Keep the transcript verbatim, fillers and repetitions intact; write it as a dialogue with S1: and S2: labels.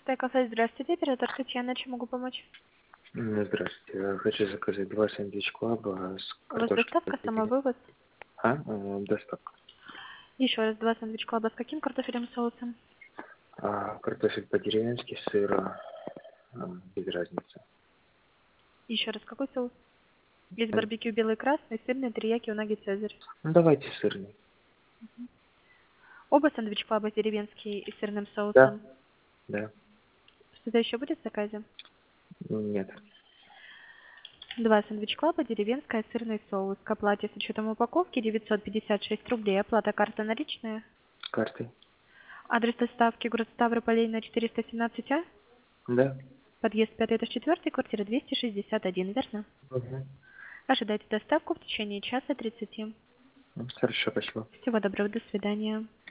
S1: Стейк-кафе, здравствуйте, оператор Татьяна, чем могу помочь?
S2: М, Здравствуйте. Я хочу заказать два сэндвич клаба с
S1: У вас
S2: картошкой
S1: доставка,
S2: по-гречески.
S1: самовывоз?
S2: А? Э, Доставка.
S1: Еще раз, два сэндвич клаба с каким картофелем соусом?
S2: А, картофель по-деревенски, сыра, а, без разницы.
S1: Еще раз, какой соус? Есть
S2: Э,
S1: барбекю белый красный, сырный, терияки, унаги, цезарь.
S2: Ну, давайте сырный.
S1: Оба сэндвич клаба деревенские и с сырным
S2: Да?
S1: соусом.
S2: Да.
S1: Что-то еще будет в заказе?
S2: Нет.
S1: Два сэндвич клаба, деревенская, сырный соус. К оплате с учетом упаковки девятьсот пятьдесят шесть рублей. Оплата карта наличная.
S2: Картой?
S1: Адрес доставки город Ставрополь, Ленина, четыреста семнадцать А.
S2: Да.
S1: Подъезд пятый, этаж четыре, квартира двести шестьдесят один, верно?
S2: Угу.
S1: Ожидайте доставку в течение часа тридцати.
S2: Хорошо, спасибо.
S1: Всего доброго, до свидания.